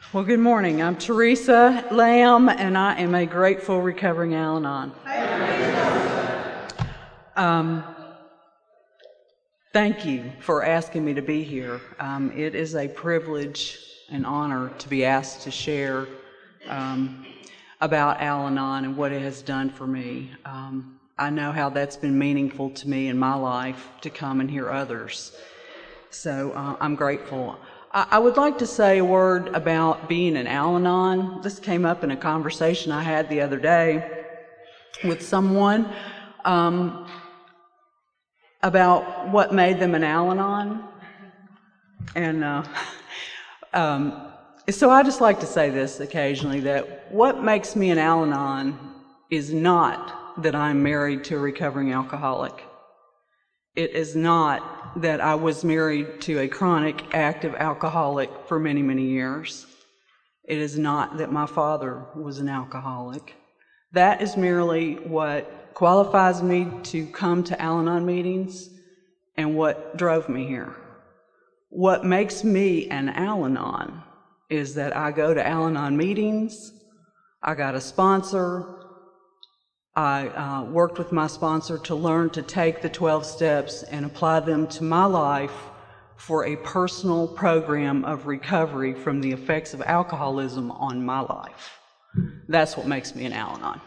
Well, good morning. I'm Teresa Lamb, and I am a grateful recovering Al-Anon. Thank you for asking me to be here. It is a privilege and honor to be asked to share about Al-Anon and what it has done for me. I know how that's been meaningful to me in my life to come and hear others. So I'm grateful. I would like to say a word about being an Al-Anon. This came up in a conversation I had the other day with someone about what made them an Al-Anon. And so I just like to say this occasionally, that what makes me an Al-Anon is not that I'm married to a recovering alcoholic. It is not that I was married to a chronic active alcoholic for many, many years. It is not that my father was an alcoholic. That is merely what qualifies me to come to Al-Anon meetings and what drove me here. What makes me an Al-Anon is that I go to Al-Anon meetings, I got a sponsor, I worked with my sponsor to learn to take the 12 steps and apply them to my life for a personal program of recovery from the effects of alcoholism on my life. That's what makes me an Al-Anon.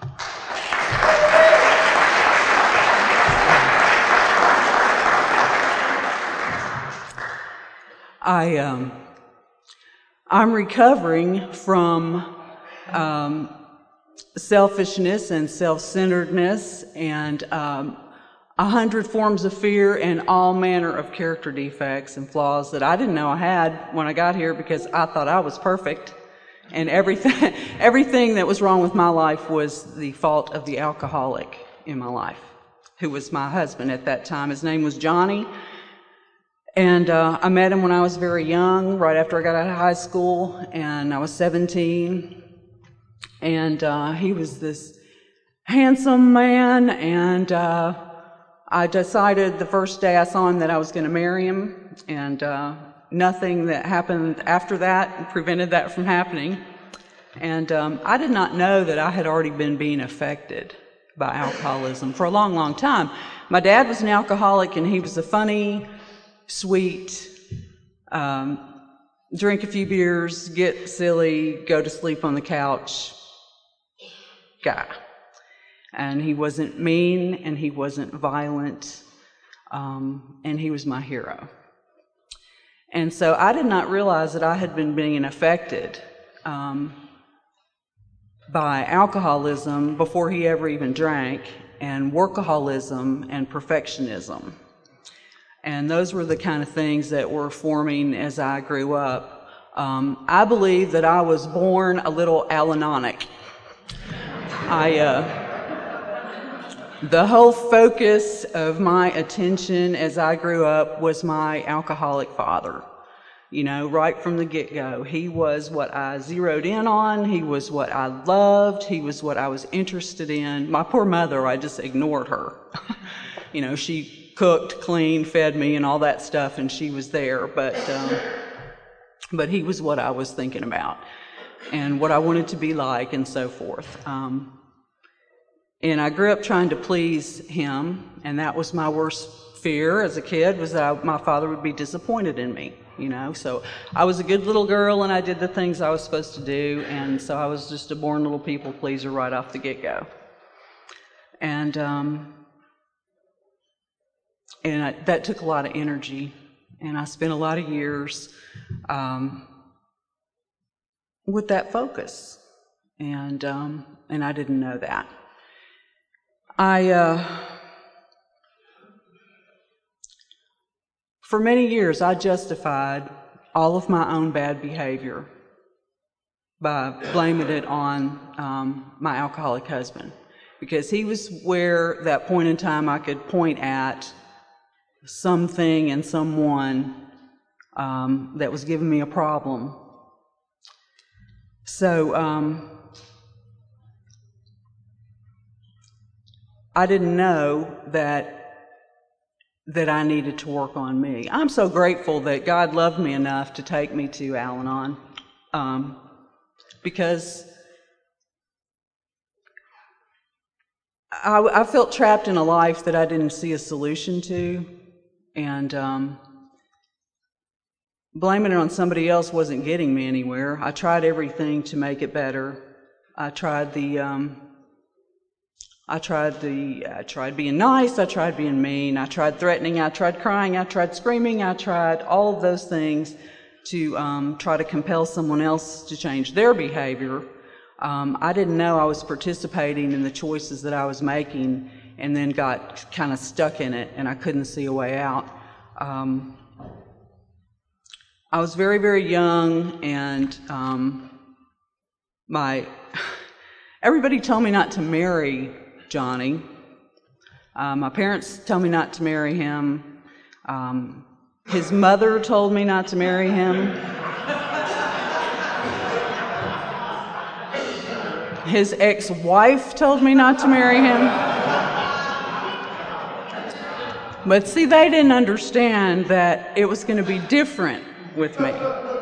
I'm recovering from selfishness and self-centeredness and 100 forms of fear and all manner of character defects and flaws that I didn't know I had when I got here, because I thought I was perfect, and everything that was wrong with my life was the fault of the alcoholic in my life, who was my husband at that time. His name was Johnny, and I met him when I was very young, right after I got out of high school, and I was 17. And he was this handsome man, and I decided the first day I saw him that I was going to marry him, and nothing that happened after that prevented that from happening. And I did not know that I had already been being affected by alcoholism for a long, long time. My dad was an alcoholic, and he was a funny, sweet, drink a few beers, get silly, go to sleep on the couch guy. And he wasn't mean, and he wasn't violent, and he was my hero. And so I did not realize that I had been being affected by alcoholism before he ever even drank, and workaholism and perfectionism. And those were the kind of things that were forming as I grew up. I believe that I was born a little Al-Anonic. The whole focus of my attention as I grew up was my alcoholic father. You know, right from the get-go. He was what I zeroed in on. He was what I loved. He was what I was interested in. My poor mother, I just ignored her. You know, she cooked, cleaned, fed me, and all that stuff, and she was there. But he was what I was thinking about, and what I wanted to be like, and so forth. And I grew up trying to please him, and that was my worst fear as a kid, was that my father would be disappointed in me, you know. So I was a good little girl, and I did the things I was supposed to do, and so I was just a born little people pleaser right off the get-go. And that took a lot of energy, and I spent a lot of years with that focus, and I didn't know that. For many years, I justified all of my own bad behavior by blaming it on my alcoholic husband, because he was where that point in time I could point at something and someone that was giving me a problem. So I didn't know that I needed to work on me. I'm so grateful that God loved me enough to take me to Al-Anon. because I felt trapped in a life that I didn't see a solution to, and blaming it on somebody else wasn't getting me anywhere. I tried everything to make it better. I tried being nice, I tried being mean, I tried threatening, I tried crying, I tried screaming, I tried all of those things to try to compel someone else to change their behavior. I didn't know I was participating in the choices that I was making, and then got kind of stuck in it, and I couldn't see a way out. I was very, very young, and everybody told me not to marry Johnny. My parents told me not to marry him. His mother told me not to marry him. His ex-wife told me not to marry him. But see, they didn't understand that it was going to be different with me.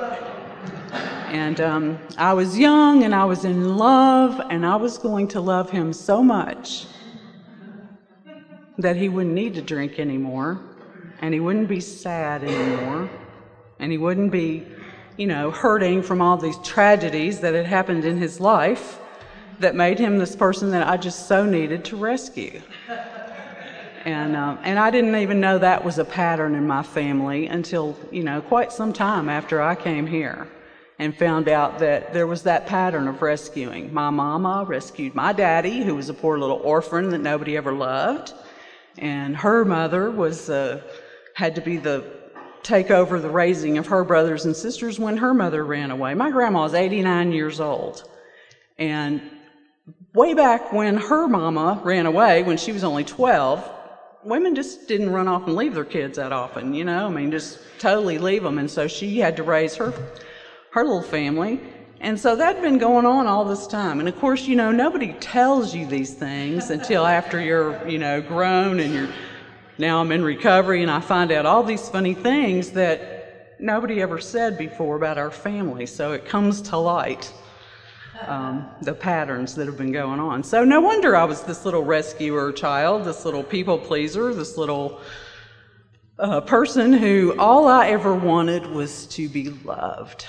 And I was young, and I was in love, and I was going to love him so much that he wouldn't need to drink anymore, and he wouldn't be sad anymore, and he wouldn't be, hurting from all these tragedies that had happened in his life that made him this person that I just so needed to rescue. And I didn't even know that was a pattern in my family until, quite some time after I came here and found out that there was that pattern of rescuing. My mama rescued my daddy, who was a poor little orphan that nobody ever loved, and her mother had to take over the raising of her brothers and sisters when her mother ran away. My grandma was 89 years old, and way back when her mama ran away, when she was only 12, women just didn't run off and leave their kids that often, just totally leave them. And so she had to raise her little family. And so that'd been going on all this time. And of course, nobody tells you these things until after you're, grown, and now I'm in recovery, and I find out all these funny things that nobody ever said before about our family. So it comes to light. The patterns that have been going on. So no wonder I was this little rescuer child, this little people pleaser, this little person who all I ever wanted was to be loved.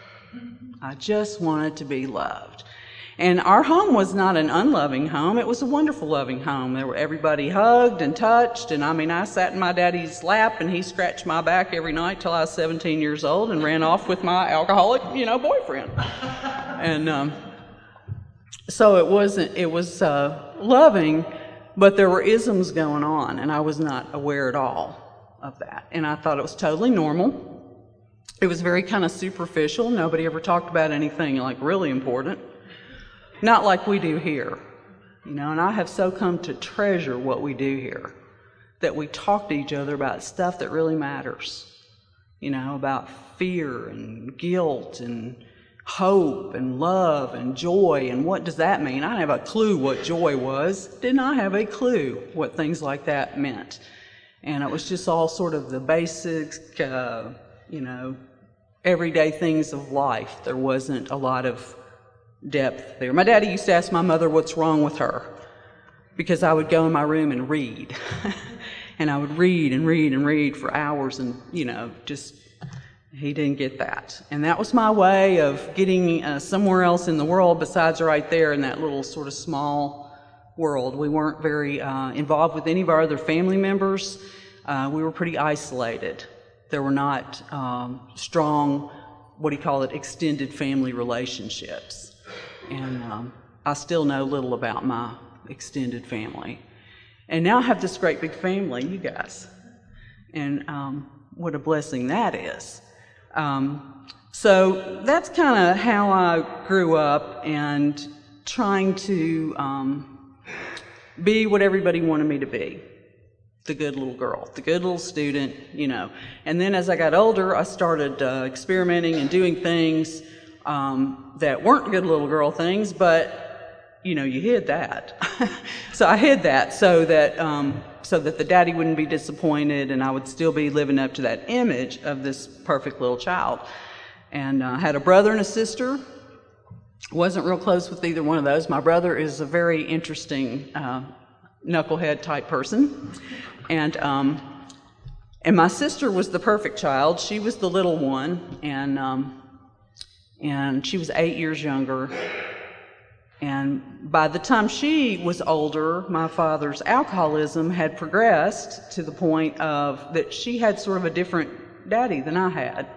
I just wanted to be loved. And our home was not an unloving home. It was a wonderful, loving home. Everybody hugged and touched, and I sat in my daddy's lap, and he scratched my back every night till I was 17 years old and ran off with my alcoholic, boyfriend. And so it was loving, but there were isms going on, and I was not aware at all of that. And I thought it was totally normal. It was very kind of superficial. Nobody ever talked about anything like really important. Not like we do here, and I have so come to treasure what we do here, that we talk to each other about stuff that really matters, about fear and guilt and hope and love and joy, and what does that mean? I didn't have a clue what joy was. Did not have a clue what things like that meant. And it was just all sort of the basics, everyday things of life. There wasn't a lot of depth there. My daddy used to ask my mother what's wrong with her, because I would go in my room and read. And I would read and read and read for hours, and, he didn't get that. And that was my way of getting somewhere else in the world besides right there in that little sort of small world. We weren't very involved with any of our other family members. We were pretty isolated. There were not strong, extended family relationships. And I still know little about my extended family. And now I have this great big family, you guys. And what a blessing that is. So that's kind of how I grew up, and trying to be what everybody wanted me to be. The good little girl, the good little student, And then as I got older, I started experimenting and doing things that weren't good little girl things, but, you hid that. So I hid that so that the daddy wouldn't be disappointed, and I would still be living up to that image of this perfect little child. And I had a brother and a sister, Wasn't real close with either one of those. My brother is a very interesting knucklehead type person, and my sister was the perfect child. She was the little one, and she was 8 years younger. And by the time she was older, my father's alcoholism had progressed to the point of that she had sort of a different daddy than I had.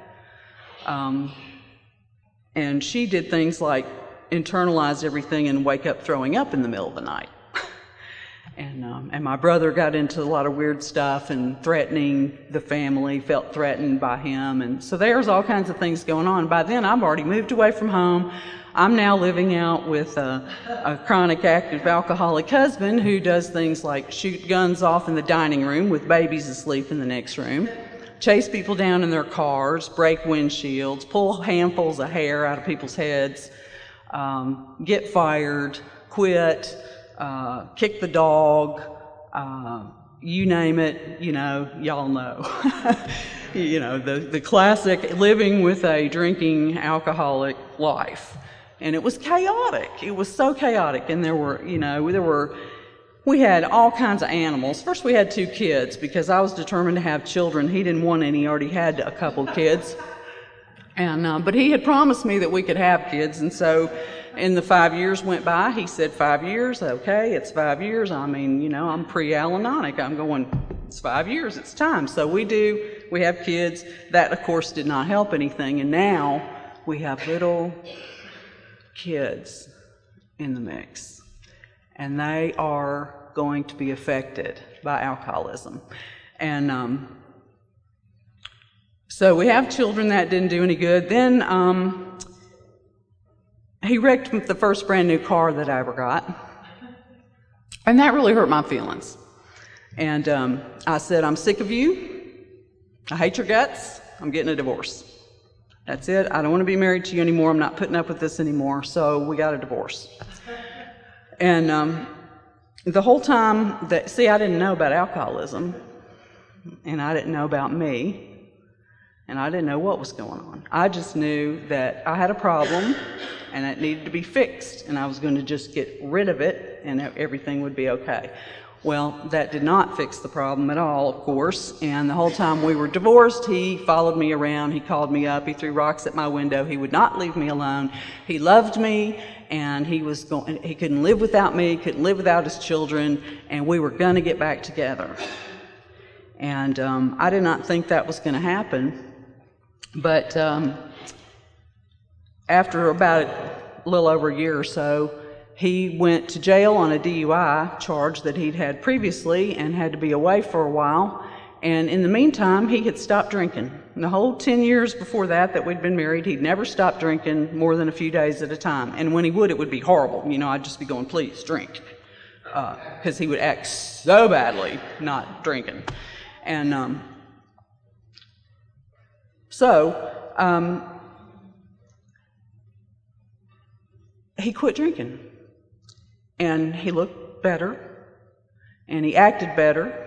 And she did things like internalize everything and wake up throwing up in the middle of the night. And my brother got into a lot of weird stuff and threatening the family, felt threatened by him. And so there's all kinds of things going on. By then, I've already moved away from home. I'm now living out with a chronic active alcoholic husband who does things like shoot guns off in the dining room with babies asleep in the next room, chase people down in their cars, break windshields, pull handfuls of hair out of people's heads, get fired, quit, kick the dog, you name it, y'all know. The classic living with a drinking alcoholic life. And it was chaotic. It was so chaotic. And we had all kinds of animals. First we had 2 kids because I was determined to have children. He didn't want any. He already had a couple kids. And but he had promised me that we could have kids. And so in the 5 years went by, he said 5 years, okay, it's 5 years. I mean, I'm pre-Al-Anonic. I'm going, it's 5 years, it's time. So we have kids. That, of course, did not help anything. And now we have little kids in the mix. And they are going to be affected by alcoholism. And so we have children. That didn't do any good. Then he wrecked the first brand new car that I ever got. And that really hurt my feelings. And I said, I'm sick of you. I hate your guts. I'm getting a divorce. That's it. I don't want to be married to you anymore. I'm not putting up with this anymore. So we got a divorce. And the whole time I didn't know about alcoholism, and I didn't know about me, and I didn't know what was going on. I just knew that I had a problem, and it needed to be fixed, and I was going to just get rid of it, and everything would be okay. Well, that did not fix the problem at all, of course, and the whole time we were divorced, he followed me around, he called me up, he threw rocks at my window, he would not leave me alone. He loved me, and he couldn't live without me, couldn't live without his children, and we were going to get back together. And I did not think that was going to happen, but after about a little over a year or so, he went to jail on a DUI charge that he'd had previously and had to be away for a while. And in the meantime, he had stopped drinking. And the whole 10 years before that we'd been married, he'd never stopped drinking more than a few days at a time. And when he would, it would be horrible. I'd just be going, please, drink. Because he would act so badly not drinking. And he quit drinking. And he looked better, and he acted better.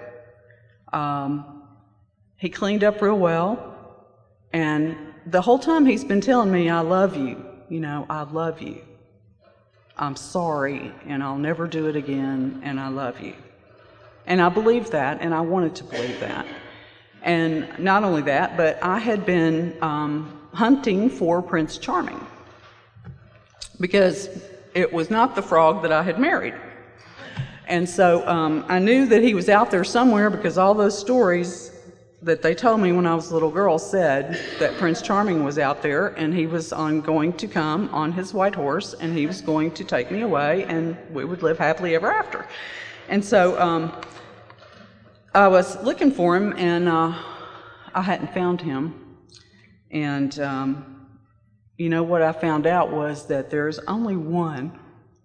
He cleaned up real well, and the whole time he's been telling me, I love you, I love you. I'm sorry, and I'll never do it again, and I love you. And I believed that, and I wanted to believe that. And not only that, but I had been hunting for Prince Charming, because it was not the frog that I had married. And so I knew that he was out there somewhere because all those stories that they told me when I was a little girl said that Prince Charming was out there, and he was going to come on his white horse, and he was going to take me away, and we would live happily ever after. And so I was looking for him, and I hadn't found him. And what I found out was that there's only one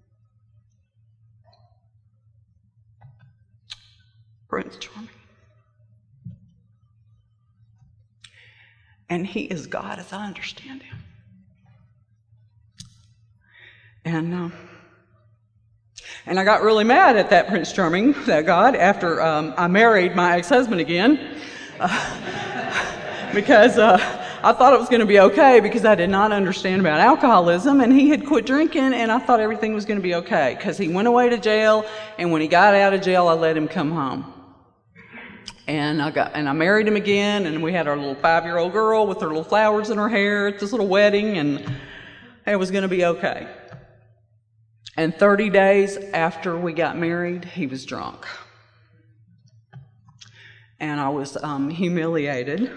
Prince Charming. And he is God as I understand him. And I got really mad at that Prince Charming, that God, after I married my ex-husband again, because I thought it was going to be okay because I did not understand about alcoholism, and he had quit drinking, and I thought everything was going to be okay because he went away to jail, and when he got out of jail, I let him come home. And I married him again, and we had our little 5-year-old girl with her little flowers in her hair at this little wedding, and it was going to be okay. And 30 days after we got married, he was drunk. And I was humiliated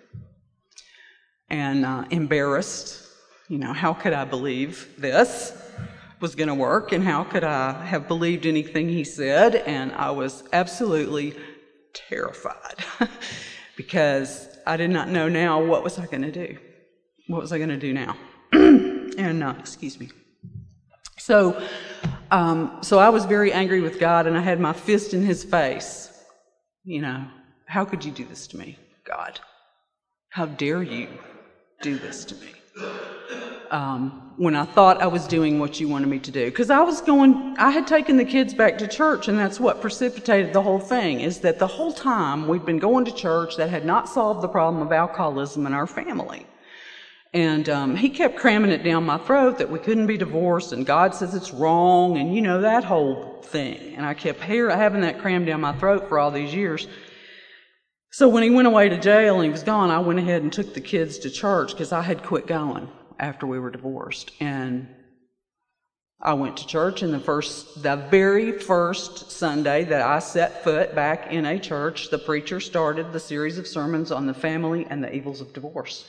and embarrassed. You know, how could I believe this was going to work, and how could I have believed anything he said? And I was absolutely terrified because I did not know now what was I going to do. What was I going to do now? And excuse me. So I was very angry with God, and I had my fist in his face. You know, how could you do this to me, God? How dare you do this to me? When I thought I was doing what you wanted me to do. Because I had taken the kids back to church, and that's what precipitated the whole thing, is that the whole time we'd been going to church that had not solved the problem of alcoholism in our family. And he kept cramming it down my throat that we couldn't be divorced, and God says it's wrong, and you know, that whole thing. And I kept having that crammed down my throat for all these years. So when he went away to jail and he was gone, I went ahead and took the kids to church because I had quit going after we were divorced. And I went to church, and the very first Sunday that I set foot back in a church, the preacher started the series of sermons on the family and the evils of divorce.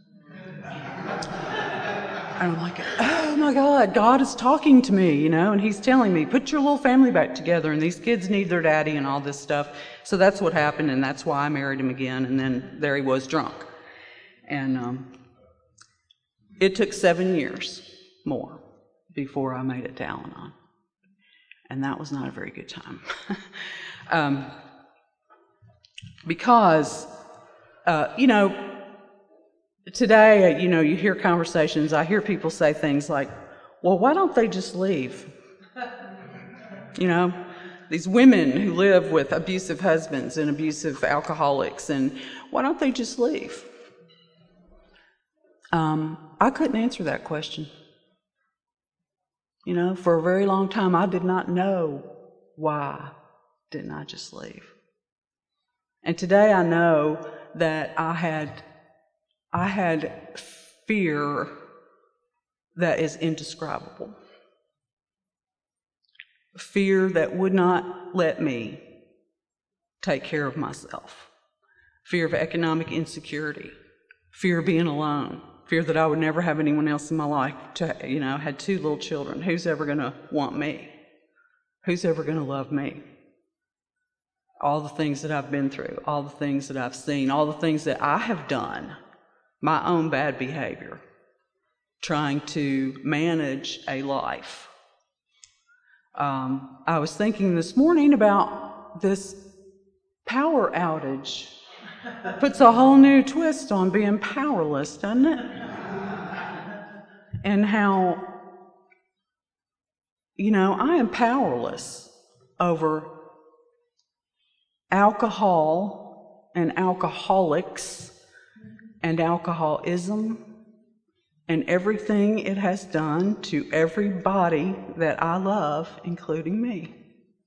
And I'm like, oh my God, God is talking to me, you know, and he's telling me, put your little family back together, and these kids need their daddy and all this stuff. So that's what happened, and that's why I married him again, and then there he was drunk. And it took 7 years more before I made it to Al-Anon. And that was not a very good time. Because, you know, today, you know, you hear conversations, I hear people say things like, well, why don't they just leave? You know, these women who live with abusive husbands and abusive alcoholics, and why don't they just leave? I couldn't answer that question. You know, for a very long time, I did not know why didn't I just leave. And today I know that I had fear that is indescribable. Fear that would not let me take care of myself. Fear of economic insecurity. Fear of being alone. Fear that I would never have anyone else in my life. You know, I had 2 little children. Who's ever going to want me? Who's ever going to love me? All the things that I've been through, all the things that I've seen, all the things that I have done, my own bad behavior, trying to manage a life. I was thinking this morning about this power outage. Puts a whole new twist on being powerless, doesn't it? And how, you know, I am powerless over alcohol and alcoholics and alcoholism and everything it has done to everybody that I love, including me.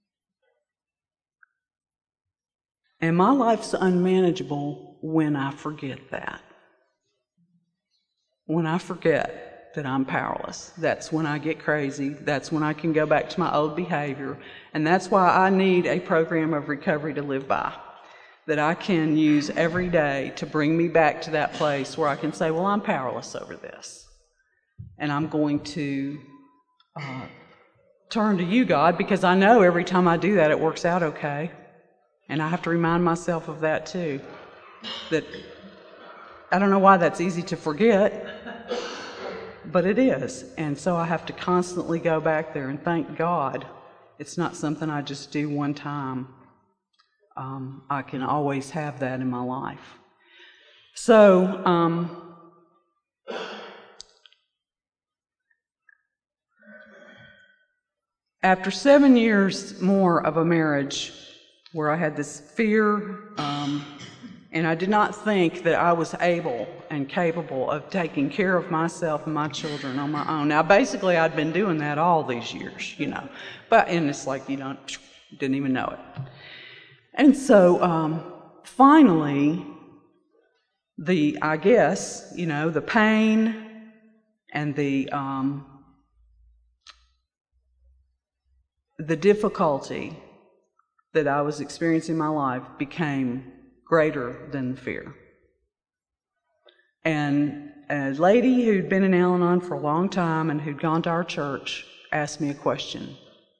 And my life's unmanageable when I forget that. When I forget that I'm powerless, that's when I get crazy. That's when I can go back to my old behavior. And that's why I need a program of recovery to live by, that I can use every day to bring me back to that place where I can say, well, I'm powerless over this. And I'm going to turn to you, God, because I know every time I do that, it works out okay. And I have to remind myself of that too. That I don't know why that's easy to forget, but it is. And so I have to constantly go back there and thank God it's not something I just do one time. I can always have that in my life. So, after 7 years more of a marriage where I had this fear And I did not think that I was able and capable of taking care of myself and my children on my own. Now, basically, I'd been doing that all these years, and it's like didn't even know it. And so, finally, the pain and the difficulty that I was experiencing in my life became greater than the fear. And a lady who'd been in Al-Anon for a long time and who'd gone to our church asked me a question.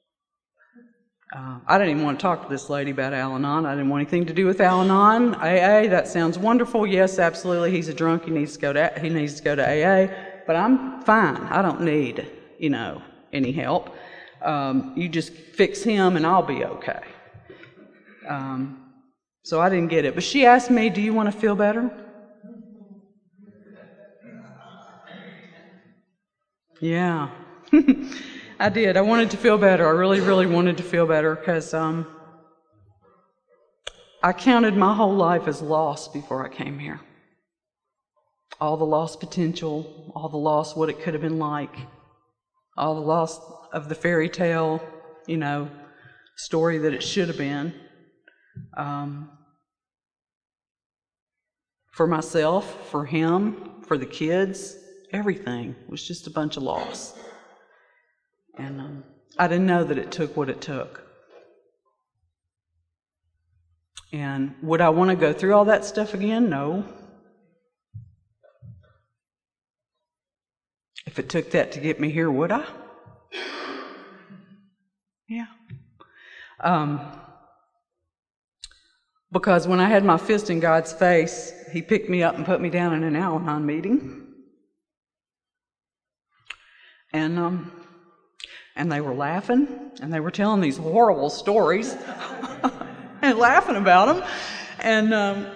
I didn't even want to talk to this lady about Al-Anon. I didn't want anything to do with Al-Anon. AA, that sounds wonderful. Yes, absolutely. He's a drunk. He needs to go to AA. But I'm fine. I don't need, any help. You just fix him and I'll be okay. So I didn't get it. But she asked me, do you want to feel better? Yeah. I did. I wanted to feel better. I really, really wanted to feel better because I counted my whole life as lost before I came here. All the lost potential, all the lost what it could have been like, all the lost of the fairy tale, story that it should have been. For myself, for him, for the kids, everything was just a bunch of loss. And I didn't know that it took what it took. And would I want to go through all that stuff again? No. If it took that to get me here, would I? Yeah. Because when I had my fist in God's face, He picked me up and put me down in an Al-Anon meeting. And they were laughing, and they were telling these horrible stories and laughing about them. And,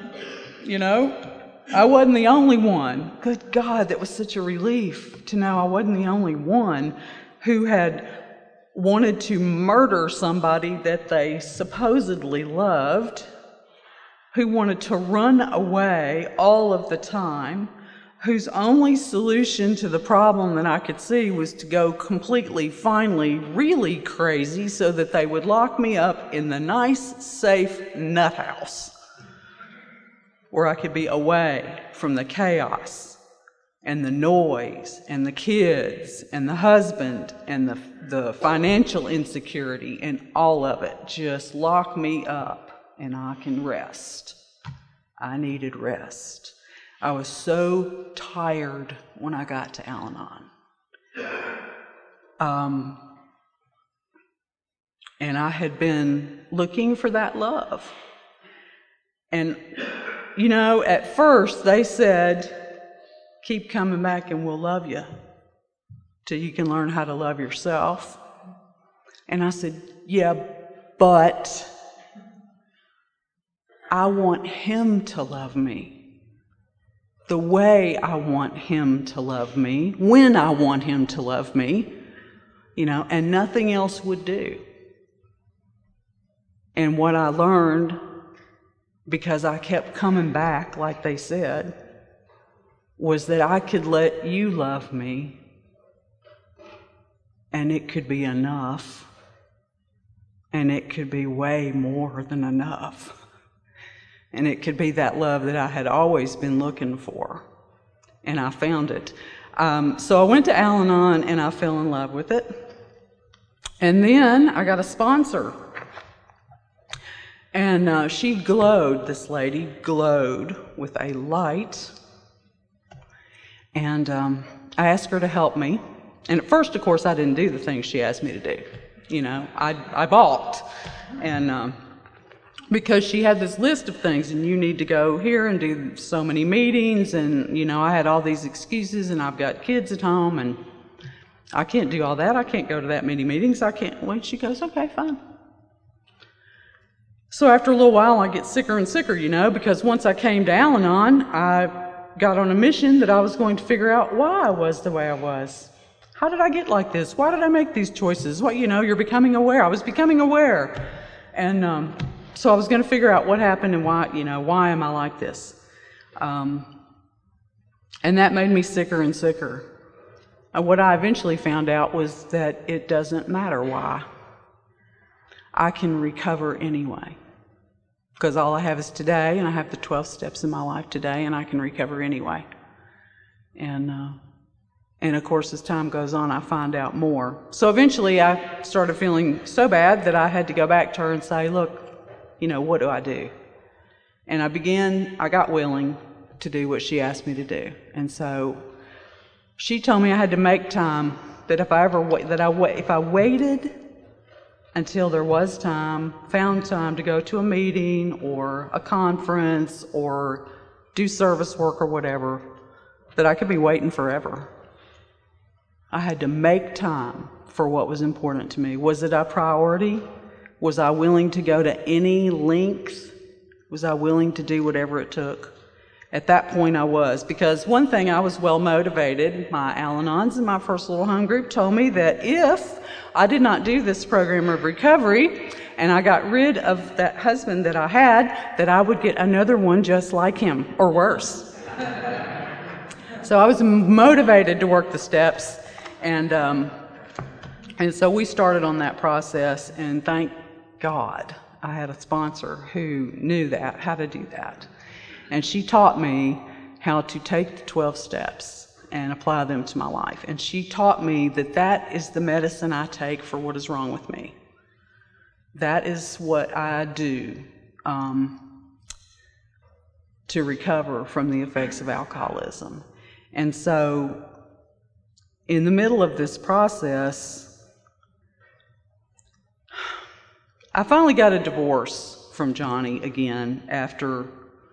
I wasn't the only one. Good God, that was such a relief to know I wasn't the only one who had wanted to murder somebody that they supposedly loved, who wanted to run away all of the time, whose only solution to the problem that I could see was to go completely, finally, really crazy so that they would lock me up in the nice, safe nut house where I could be away from the chaos and the noise and the kids and the husband and the financial insecurity and all of it. Just lock me up and I can rest. I needed rest. I was so tired when I got to Al-Anon. And I had been looking for that love. And, at first they said, keep coming back and we'll love you till you can learn how to love yourself. And I said, yeah, but I want Him to love me the way I want Him to love me, when I want Him to love me, and nothing else would do. And what I learned, because I kept coming back, like they said, was that I could let you love me, and it could be enough, and it could be way more than enough. And it could be that love that I had always been looking for. And I found it. So I went to Al-Anon and I fell in love with it. And then I got a sponsor. And she glowed, this lady glowed with a light. And I asked her to help me. And at first, of course, I didn't do the things she asked me to do. I balked. And because she had this list of things, and you need to go here and do so many meetings, and, I had all these excuses, and I've got kids at home, and I can't do all that. I can't go to that many meetings. I can't. Well, she goes, okay, fine. So after a little while, I get sicker and sicker, because once I came to Al-Anon, I got on a mission that I was going to figure out why I was the way I was. How did I get like this? Why did I make these choices? You're becoming aware. I was becoming aware. And So I was going to figure out what happened and why am I like this? And that made me sicker and sicker. And what I eventually found out was that it doesn't matter why. I can recover anyway. Because all I have is today, and I have the 12 steps in my life today, and I can recover anyway. And of course, as time goes on, I find out more. So eventually, I started feeling so bad that I had to go back to her and say, look, what do I do? And I got willing to do what she asked me to do. And so she told me I had to make time, that if I waited until there was time, found time to go to a meeting or a conference or do service work or whatever, that I could be waiting forever. I had to make time for what was important to me. Was it a priority? Was I willing to go to any length? Was I willing to do whatever it took? At that point I was, because one thing, I was well motivated. My Al-Anons and my First Little Home Group told me that if I did not do this program of recovery and I got rid of that husband that I had, that I would get another one just like him, or worse. So I was motivated to work the steps, and so we started on that process, and thank God I had a sponsor who knew how to do that. And she taught me how to take the 12 steps and apply them to my life. And she taught me that is the medicine I take for what is wrong with me. That is what I do to recover from the effects of alcoholism. And so, in the middle of this process, I finally got a divorce from Johnny again after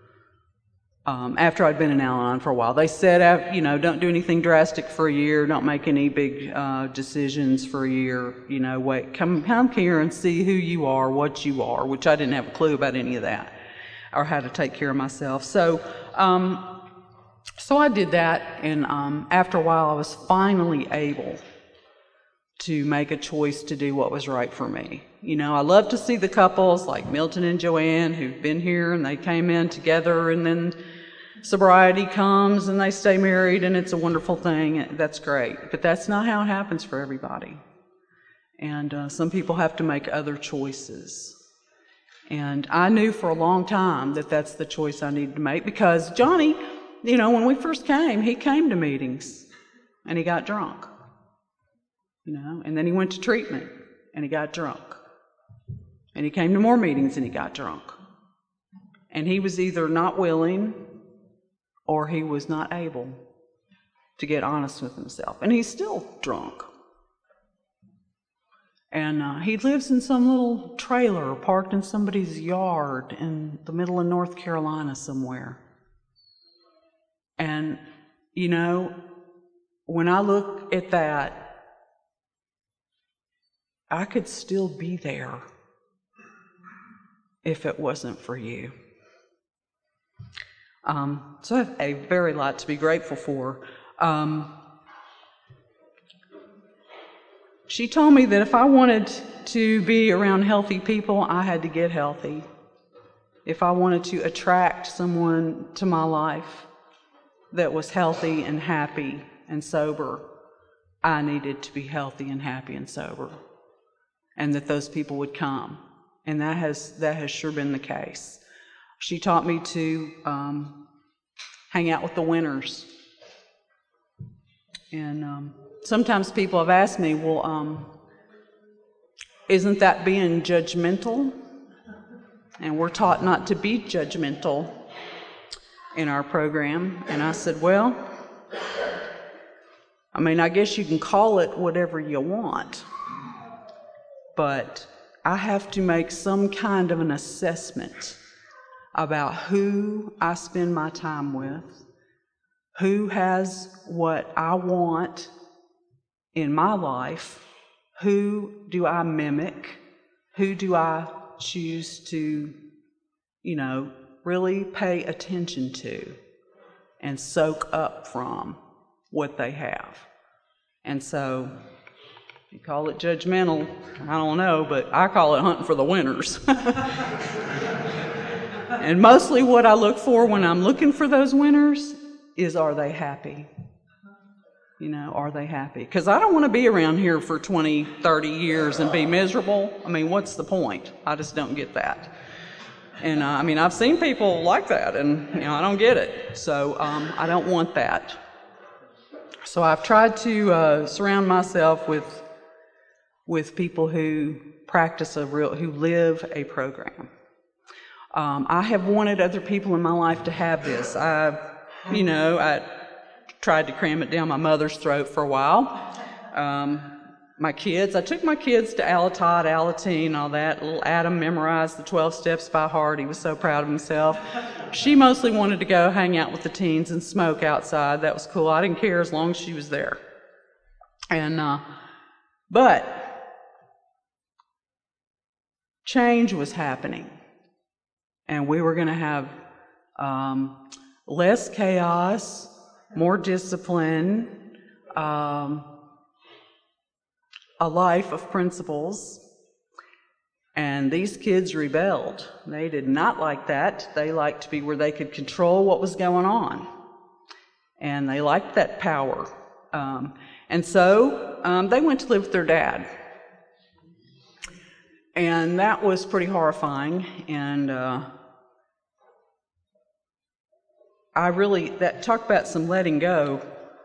I'd been in Al-Anon for a while. They said, don't do anything drastic for a year, don't make any big decisions for a year, wait, come here and see who you are, what you are, which I didn't have a clue about any of that, or how to take care of myself. So I did that, and after a while I was finally able to make a choice to do what was right for me. I love to see the couples like Milton and Joanne who've been here, and they came in together, and then sobriety comes and they stay married, and it's a wonderful thing. That's great. But that's not how it happens for everybody. And some people have to make other choices. And I knew for a long time that that's the choice I needed to make, because Johnny, when we first came, he came to meetings and he got drunk. And then he went to treatment and he got drunk. And he came to more meetings and he got drunk. And he was either not willing or he was not able to get honest with himself. And he's still drunk. And he lives in some little trailer parked in somebody's yard in the middle of North Carolina somewhere. And, when I look at that, I could still be there if it wasn't for you. So I have a very lot to be grateful for. She told me that if I wanted to be around healthy people, I had to get healthy. If I wanted to attract someone to my life that was healthy and happy and sober, I needed to be healthy and happy and sober, and that those people would come. And that has sure been the case. She taught me to hang out with the winners. And sometimes people have asked me, well, isn't that being judgmental? And we're taught not to be judgmental in our program. And I said, well, I guess you can call it whatever you want, but I have to make some kind of an assessment about who I spend my time with, who has what I want in my life, who do I mimic, who do I choose to, really pay attention to and soak up from what they have. And so You call it judgmental, I don't know, but I call it hunting for the winners. And mostly what I look for when I'm looking for those winners is, are they happy? You know, are they happy? Because I don't want to be around here for 20, 30 years and be miserable. I mean, what's the point? I just don't get that. And I mean, I've seen people like that, and you know, I don't get it. So I don't want that. So I've tried to surround myself with people who practice who live a program. I have wanted other people in my life to have this. I tried to cram it down my mother's throat for a while. I took my kids to Alatot, Alateen, all that. Little Adam memorized the 12 steps by heart. He was so proud of himself. She mostly wanted to go hang out with the teens and smoke outside. That was cool. I didn't care as long as she was there. And but change was happening. And we were going to have less chaos, more discipline, a life of principles. And these kids rebelled. They did not like that. They liked to be where they could control what was going on. And they liked that power. And so they went to live with their dad. And that was pretty horrifying. And talk about some letting go.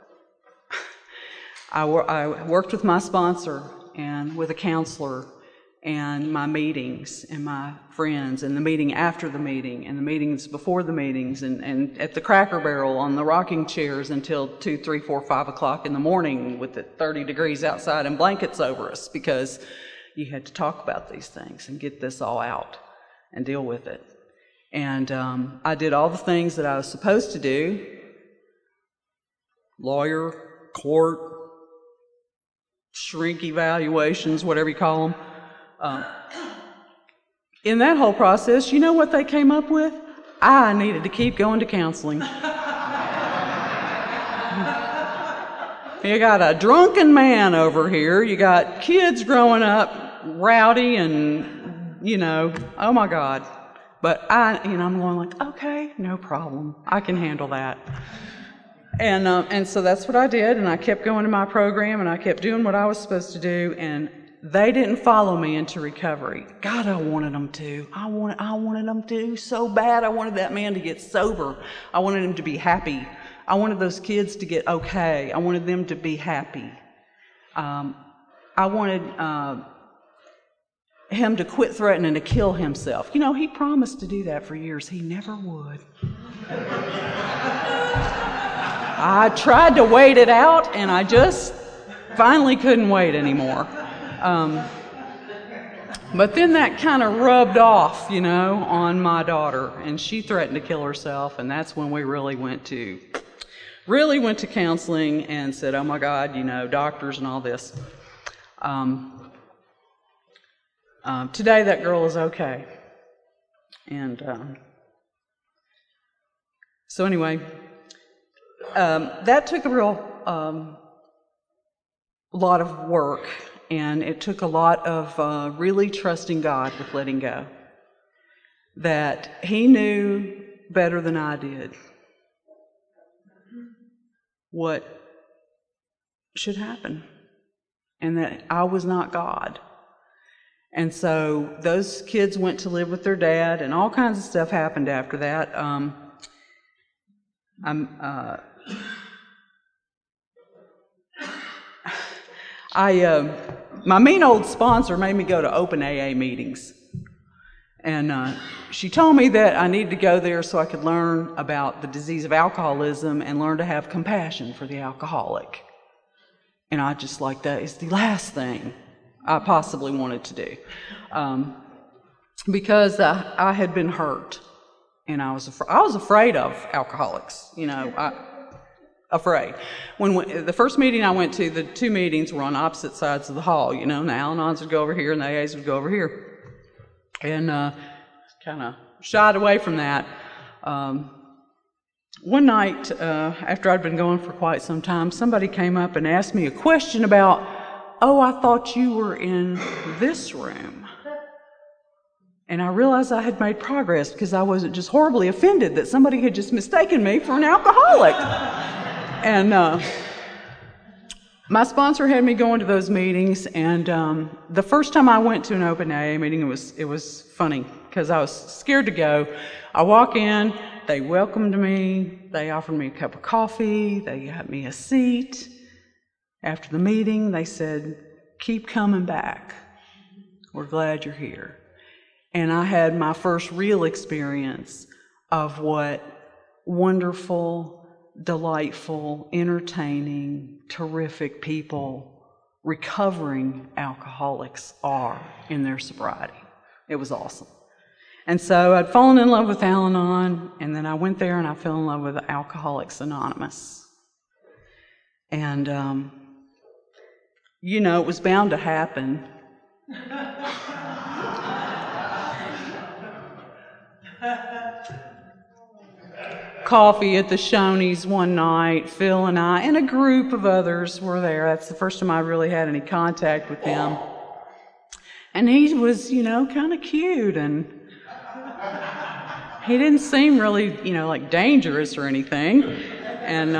I worked with my sponsor and with a counselor and my meetings and my friends and the meeting after the meeting and the meetings before the meetings and at the Cracker Barrel on the rocking chairs until 2, 3, 4, 5 o'clock in the morning with it 30 degrees outside and blankets over us, because you had to talk about these things and get this all out and deal with it. And I did all the things that I was supposed to do: lawyer, court, shrink evaluations, whatever you call them. In that whole process, you know what they came up with? I needed to keep going to counseling. You got a drunken man over here. You got kids growing up rowdy and, oh my God. But I'm going like, okay, no problem. I can handle that. And so that's what I did, and I kept going to my program, and I kept doing what I was supposed to do, and they didn't follow me into recovery. God, I wanted them to. I wanted them to so bad. I wanted that man to get sober. I wanted him to be happy. I wanted those kids to get okay. I wanted them to be happy. I wanted him to quit threatening to kill himself. He promised to do that for years. He never would. I tried to wait it out, and I just finally couldn't wait anymore. But then that kind of rubbed off, on my daughter, and she threatened to kill herself, and that's when we really went to counseling and said, oh my God, doctors and all this. Today that girl is okay. And so anyway, that took a real lot of work, and it took a lot of really trusting God with letting go. That He knew better than I did what should happen, and that I was not God. And so those kids went to live with their dad, and all kinds of stuff happened after that. My mean old sponsor made me go to open AA meetings. And she told me that I needed to go there so I could learn about the disease of alcoholism and learn to have compassion for the alcoholic. And I just like, that is the last thing I possibly wanted to do. Because I had been hurt. And I was afraid of alcoholics, afraid. When the first meeting I went to, the two meetings were on opposite sides of the hall. The Al-Anons would go over here and the AAs would go over here. And kind of shied away from that. One night, after I'd been going for quite some time, somebody came up and asked me a question about "Oh, I thought you were in this room." And I realized I had made progress because I wasn't just horribly offended that somebody had just mistaken me for an alcoholic. And my sponsor had me going to those meetings, and the first time I went to an open AA meeting, it was funny because I was scared to go. I walk in, they welcomed me, they offered me a cup of coffee, they got me a seat. After the meeting, they said, "Keep coming back. We're glad you're here." And I had my first real experience of what wonderful, delightful, entertaining, terrific people, recovering alcoholics are in their sobriety. It was awesome. And so I'd fallen in love with Al-Anon, and then I went there and I fell in love with Alcoholics Anonymous. And, it was bound to happen. Coffee at the Shoney's one night, Phil and I, and a group of others were there. That's the first time I really had any contact with him. And he was, kind of cute, and he didn't seem really, like dangerous or anything. And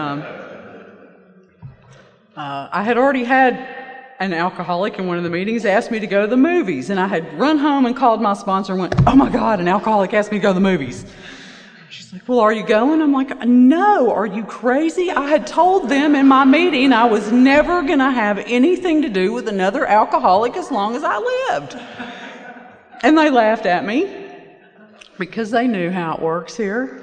I had already had an alcoholic in one of the meetings asked me to go to the movies, and I had run home and called my sponsor and went, "Oh my God, an alcoholic asked me to go to the movies." She's like, "Well, are you going?" I'm like, "No, are you crazy? I had told them in my meeting I was never going to have anything to do with another alcoholic as long as I lived." And they laughed at me because they knew how it works here.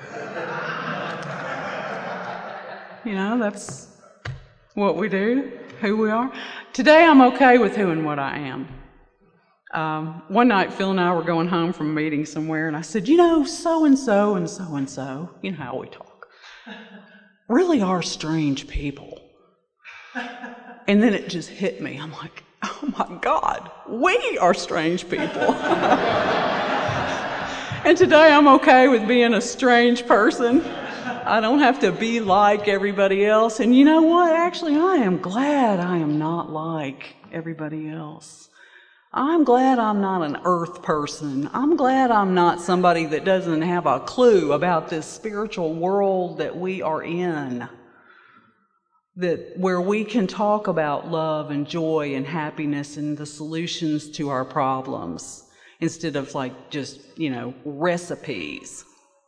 That's what we do, who we are. Today I'm okay with who and what I am. One night, Phil and I were going home from a meeting somewhere, and I said, so-and-so and so-and-so, how we talk, really are strange people. And then it just hit me. I'm like, oh my God, we are strange people. And today I'm okay with being a strange person. I don't have to be like everybody else. And you know what? Actually, I am glad I am not like everybody else. I'm glad I'm not an earth person. I'm glad I'm not somebody that doesn't have a clue about this spiritual world that we are in. Where we can talk about love and joy and happiness and the solutions to our problems instead of just, recipes.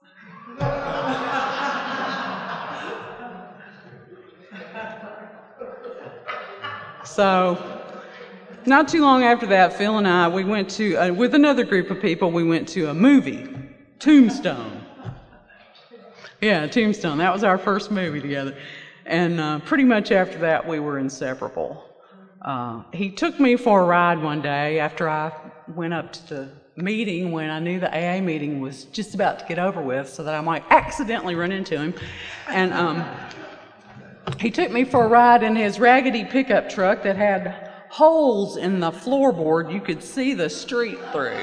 So, not too long after that, Phil and I, we went to, with another group of people, we went to a movie, Tombstone. Yeah, Tombstone. That was our first movie together. And pretty much after that, we were inseparable. He took me for a ride one day after I went up to the meeting when I knew the AA meeting was just about to get over with so that I might accidentally run into him. And he took me for a ride in his raggedy pickup truck that had holes in the floorboard you could see the street through.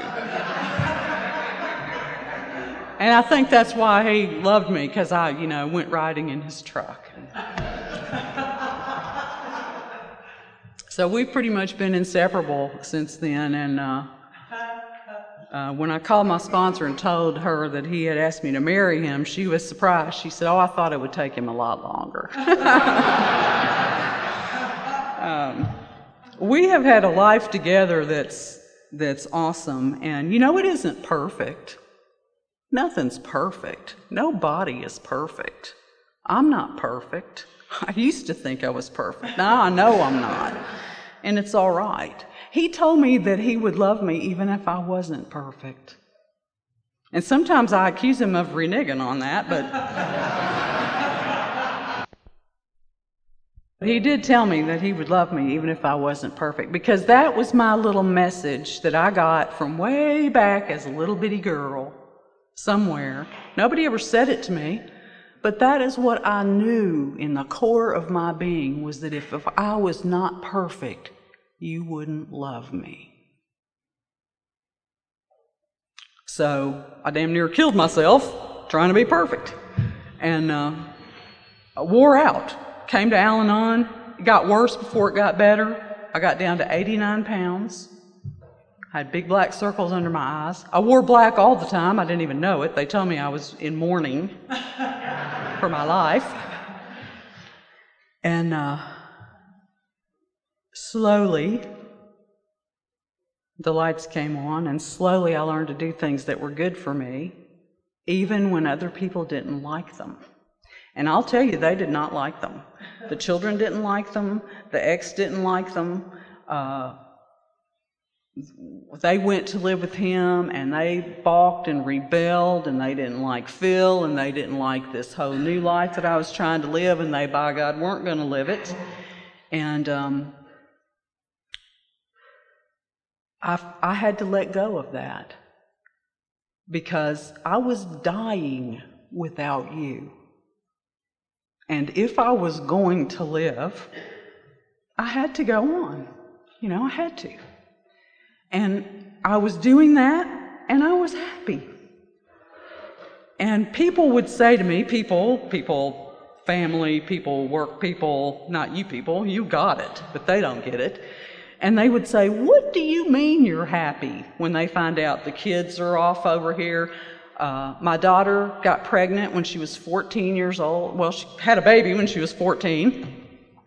And I think that's why he loved me, because I, went riding in his truck. So we've pretty much been inseparable since then. And when I called my sponsor and told her that he had asked me to marry him, she was surprised. She said, "Oh, I thought it would take him a lot longer." We have had a life together that's awesome. And it isn't perfect. Nothing's perfect. Nobody is perfect. I'm not perfect. I used to think I was perfect. Now I know I'm not. And it's all right. He told me that he would love me even if I wasn't perfect. And sometimes I accuse him of reneging on that, but he did tell me that he would love me even if I wasn't perfect, because that was my little message that I got from way back as a little bitty girl somewhere. Nobody ever said it to me, but that is what I knew in the core of my being, was that if I was not perfect, you wouldn't love me. So I damn near killed myself trying to be perfect. And I wore out. Came to Al-Anon. It got worse before it got better. I got down to 89 pounds. I had big black circles under my eyes. I wore black all the time. I didn't even know it. They told me I was in mourning for my life. And slowly, the lights came on, and slowly I learned to do things that were good for me, even when other people didn't like them. And I'll tell you, they did not like them. The children didn't like them. The ex didn't like them. They went to live with him, and they balked and rebelled, and they didn't like Phil, and they didn't like this whole new life that I was trying to live, and they, by God, weren't going to live it. And I had to let go of that because I was dying without you. And if I was going to live, I had to go on. I had to. And I was doing that, and I was happy. And people would say to me, people, family, people, work people, not you people, you got it, but they don't get it. And they would say, "What do you mean you're happy?" when they find out the kids are off over here. My daughter got pregnant when she was 14 years old. Well, she had a baby when she was 14.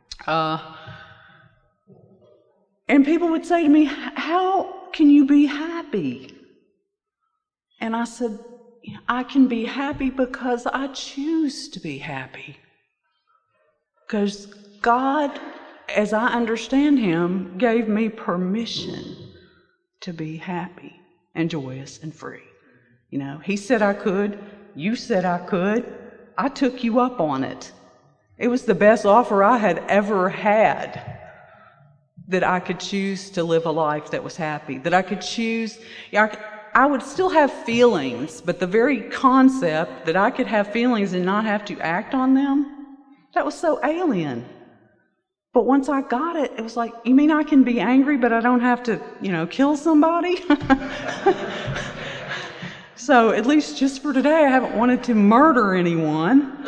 And people would say to me, "How can you be happy?" And I said, "I can be happy because I choose to be happy. Because God, as I understand Him, gave me permission to be happy and joyous and free. He said I could. You said I could. I took you up on it. It was the best offer I had ever had, that I could choose to live a life that was happy, that I could choose. I would still have feelings, but the very concept that I could have feelings and not have to act on them, that was so alien. But once I got it, it was like, you mean I can be angry, but I don't have to, kill somebody? So at least just for today, I haven't wanted to murder anyone.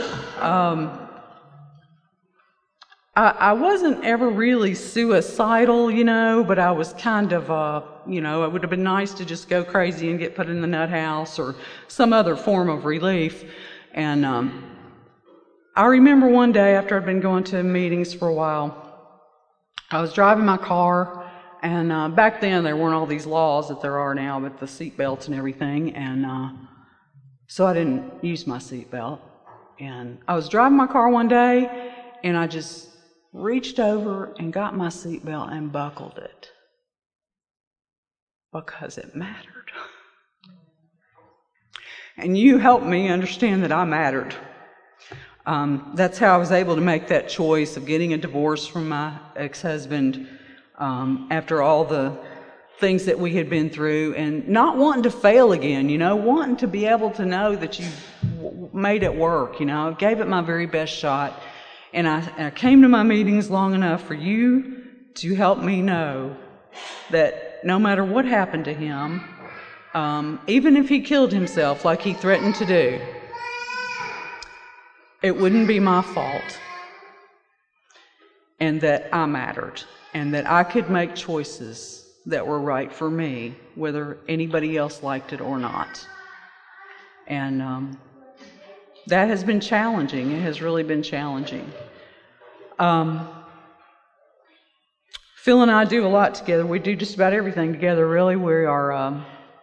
I wasn't ever really suicidal, but I was kind of, it would have been nice to just go crazy and get put in the nut house or some other form of relief. And I remember one day after I'd been going to meetings for a while, I was driving my car, and back then there weren't all these laws that there are now with the seatbelts and everything, and so I didn't use my seatbelt. And I was driving my car one day, and I just reached over and got my seatbelt and buckled it because it mattered. And you helped me understand that I mattered. That's how I was able to make that choice of getting a divorce from my ex-husband after all the things that we had been through, and not wanting to fail again, wanting to be able to know that you made it work, I gave it my very best shot. And I came to my meetings long enough for you to help me know that no matter what happened to him, even if he killed himself like he threatened to do, it wouldn't be my fault, and that I mattered, and that I could make choices that were right for me, whether anybody else liked it or not. And that has been challenging. It has really been challenging. Phil and I do a lot together. We do just about everything together, really. We are.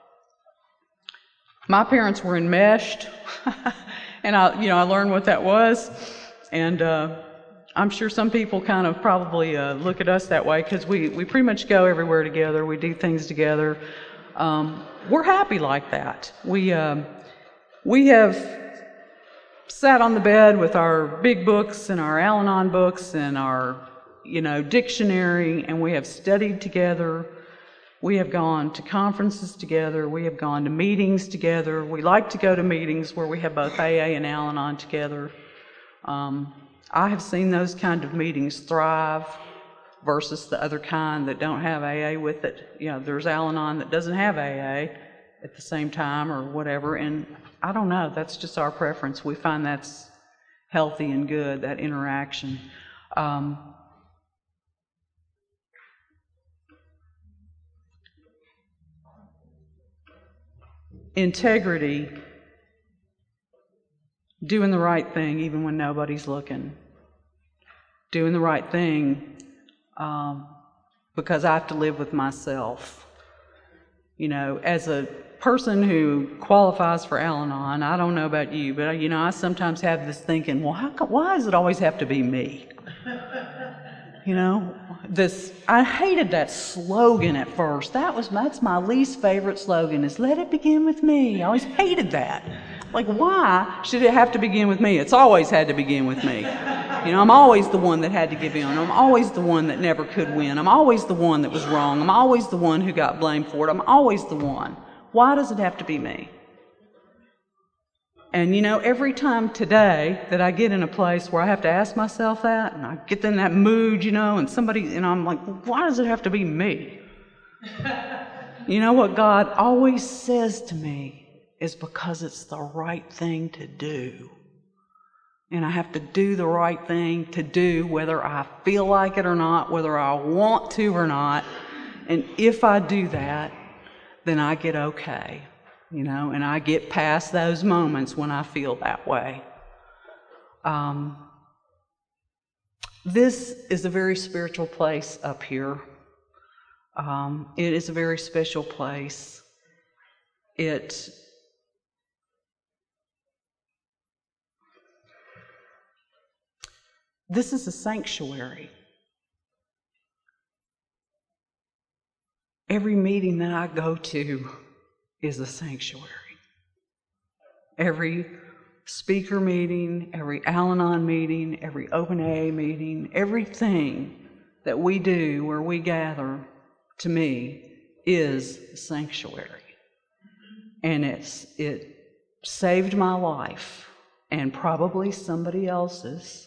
My parents were enmeshed, and I learned what that was. And I'm sure some people kind of probably look at us that way because we pretty much go everywhere together. We do things together. We're happy like that. We have sat on the bed with our big books and our Al-Anon books and our, dictionary, and we have studied together. We have gone to conferences together. We have gone to meetings together. We like to go to meetings where we have both AA and Al-Anon together. I have seen those kind of meetings thrive versus the other kind that don't have AA with it. There's Al-Anon that doesn't have AA at the same time or whatever, and I don't know, that's just our preference. We find that's healthy and good, that interaction. integrity, doing the right thing even when nobody's looking, doing the right thing because I have to live with myself. You know, as a person who qualifies for Al-Anon, I don't know about you, but you know, I sometimes have this thinking, well, why does it always have to be me? You know, I hated that slogan at first. That's my least favorite slogan, is let it begin with me. I always hated that. Like, why should it have to begin with me? It's always had to begin with me. You know, I'm always the one that had to give in. I'm always the one that never could win. I'm always the one that was wrong. I'm always the one who got blamed for it. I'm always the one. Why does it have to be me? And you know, every time today that I get in a place where I have to ask myself that, and I get in that mood, you know, and I'm like, why does it have to be me? You know what God always says to me is because it's the right thing to do. And I have to do the right thing to do, whether I feel like it or not, whether I want to or not. And if I do that, then I get okay. You know, and I get past those moments when I feel that way. This is a very spiritual place up here. It is a very special place. This is a sanctuary. Every meeting that I go to is a sanctuary. Every speaker meeting, every Al-Anon meeting, every Open AA meeting, everything that we do where we gather, to me, is a sanctuary. And it saved my life, and probably somebody else's.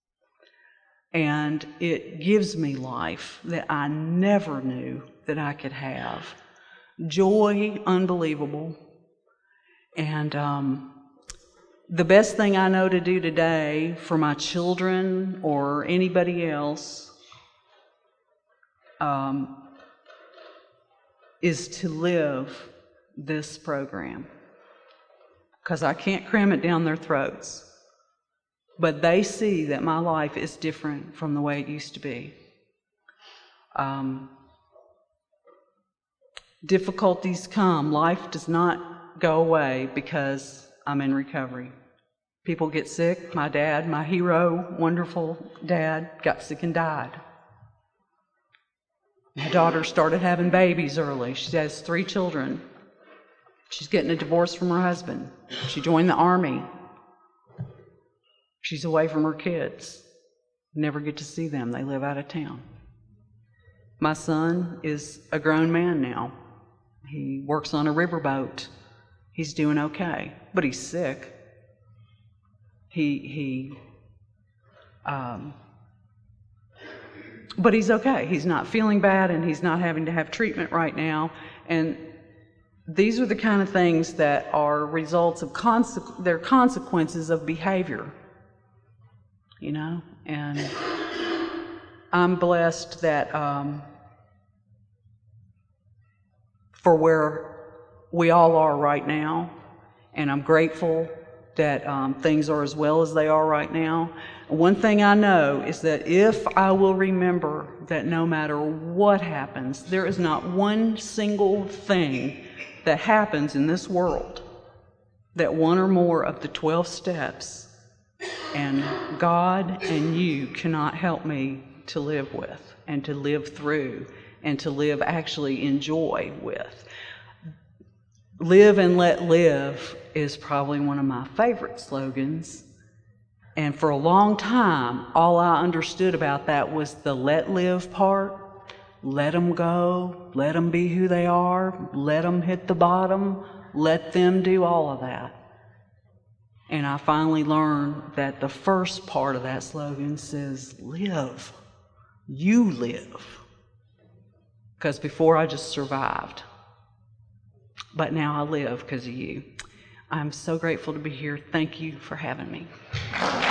And it gives me life that I never knew that I could have. Joy, unbelievable. And the best thing I know to do today for my children or anybody else is to live this program. Because I can't cram it down their throats. But they see that my life is different from the way it used to be. Difficulties come. Life does not go away because I'm in recovery. People get sick. My dad, my hero, wonderful dad, got sick and died. My daughter started having babies early. She has 3 children. She's getting a divorce from her husband. She joined the Army. She's away from her kids. Never get to see them. They live out of town. My son is a grown man now. He works on a riverboat. He's doing okay, but he's sick. But he's okay. He's not feeling bad, and he's not having to have treatment right now. And these are the kind of things that are results of they're consequences of behavior. You know, and I'm blessed that for where we all are right now, and I'm grateful that things are as well as they are right now. One thing I know is that if I will remember that no matter what happens, there is not one single thing that happens in this world that one or more of the 12 steps and God and you cannot help me to live with and to live through and to live actually enjoy with. Live and let live is probably one of my favorite slogans. And for a long time, all I understood about that was the let live part. Let them go. Let them be who they are. Let them hit the bottom. Let them do all of that. And I finally learned that the first part of that slogan says, live. You live. Because before I just survived. But now I live because of you. I'm so grateful to be here. Thank you for having me.